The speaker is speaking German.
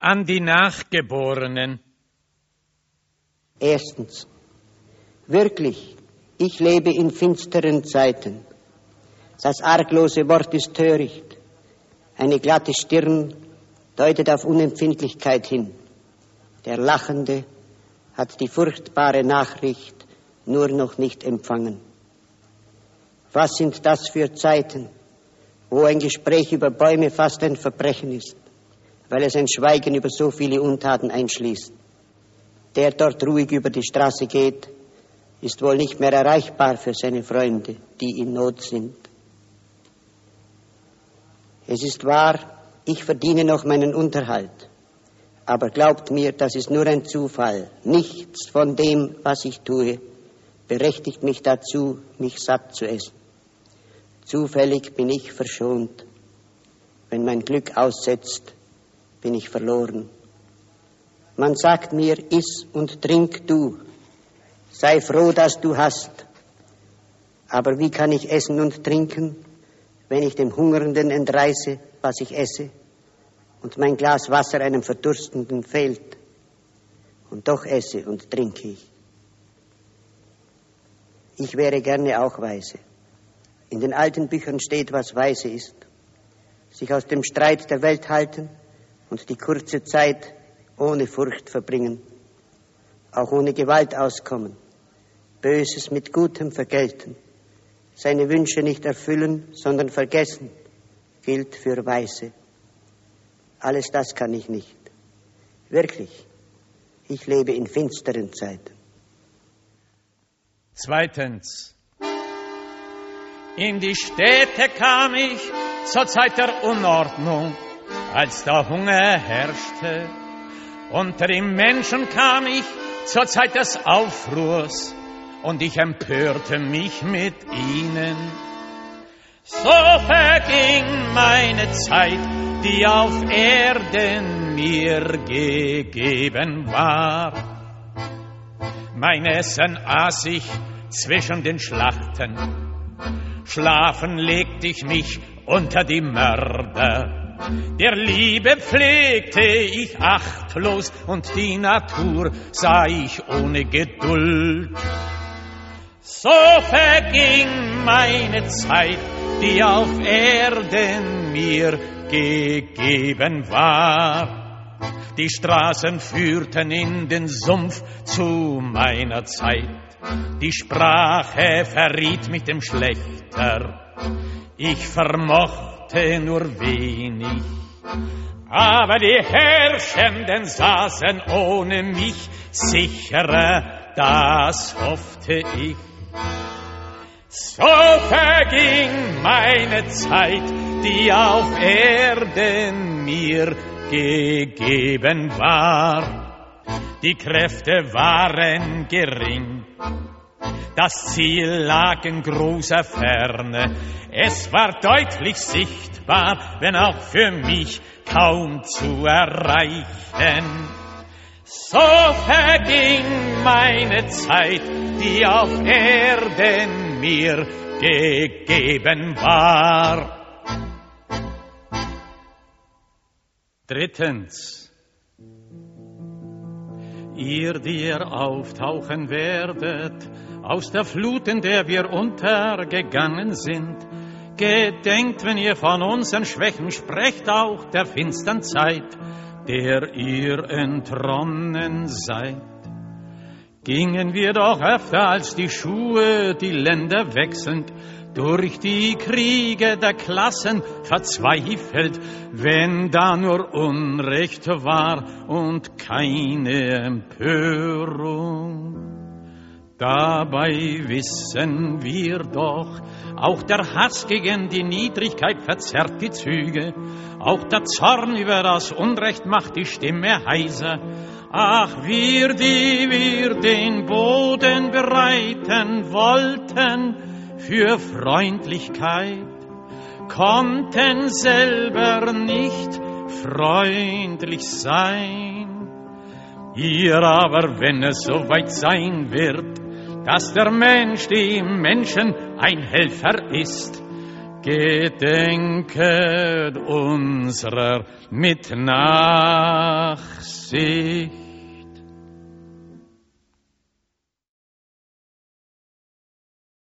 an die Nachgeborenen. Erstens. Wirklich, ich lebe in finsteren Zeiten. Das arglose Wort ist töricht. Eine glatte Stirn deutet auf Unempfindlichkeit hin. Der Lachende hat die furchtbare Nachricht nur noch nicht empfangen. Was sind das für Zeiten, wo ein Gespräch über Bäume fast ein Verbrechen ist, weil es ein Schweigen über so viele Untaten einschließt. Der dort ruhig über die Straße geht, ist wohl nicht mehr erreichbar für seine Freunde, die in Not sind. Es ist wahr, ich verdiene noch meinen Unterhalt. Aber glaubt mir, das ist nur ein Zufall. Nichts von dem, was ich tue, berechtigt mich dazu, mich satt zu essen. Zufällig bin ich verschont. Wenn mein Glück aussetzt, bin ich verloren. Man sagt mir, iss und trink du. Sei froh, dass du hast. Aber wie kann ich essen und trinken, wenn ich dem Hungernden entreiße, was ich esse, und mein Glas Wasser einem Verdurstenden fehlt? Und doch esse und trinke ich. Ich wäre gerne auch weise. In den alten Büchern steht, was weise ist. Sich aus dem Streit der Welt halten und die kurze Zeit ohne Furcht verbringen. Auch ohne Gewalt auskommen. Böses mit Gutem vergelten. Seine Wünsche nicht erfüllen, sondern vergessen, gilt für Weise. Alles das kann ich nicht. Wirklich, ich lebe in finsteren Zeiten. Zweitens. In die Städte kam ich zur Zeit der Unordnung, als der Hunger herrschte. Unter die Menschen kam ich zur Zeit des Aufruhrs, und ich empörte mich mit ihnen. So verging meine Zeit, die auf Erden mir gegeben war. Mein Essen aß ich zwischen den Schlachten. Schlafen legte ich mich unter die Mörder. Der Liebe pflegte ich achtlos, und die Natur sah ich ohne Geduld. So verging meine Zeit, die auf Erden mir gegeben war. Die Straßen führten in den Sumpf zu meiner Zeit. Die Sprache verriet mich dem Schlechter. Ich vermochte nur wenig. Aber die Herrschenden saßen ohne mich sicherer, das hoffte ich. So verging meine Zeit, die auf Erden mir gegeben war. Die Kräfte waren gering, das Ziel lag in großer Ferne. Es war deutlich sichtbar, wenn auch für mich kaum zu erreichen. So verging meine Zeit, die auf Erden mir gegeben war. Drittens. Ihr, die ihr auftauchen werdet, aus der Flut, in der wir untergegangen sind, gedenkt, wenn ihr von unseren Schwächen sprecht, auch der finstern Zeit, der ihr entronnen seid. Gingen wir doch öfter als die Schuhe, die Länder wechselnd, durch die Kriege der Klassen verzweifelt, wenn da nur Unrecht war und keine Empörung. Dabei wissen wir doch, auch der Hass gegen die Niedrigkeit verzerrt die Züge, auch der Zorn über das Unrecht macht die Stimme heiser. Ach, wir, die wir den Boden bereiten wollten für Freundlichkeit, konnten selber nicht freundlich sein. Ihr aber, wenn es soweit sein wird, dass der Mensch dem Menschen ein Helfer ist, gedenket unserer mit Nachsicht. sich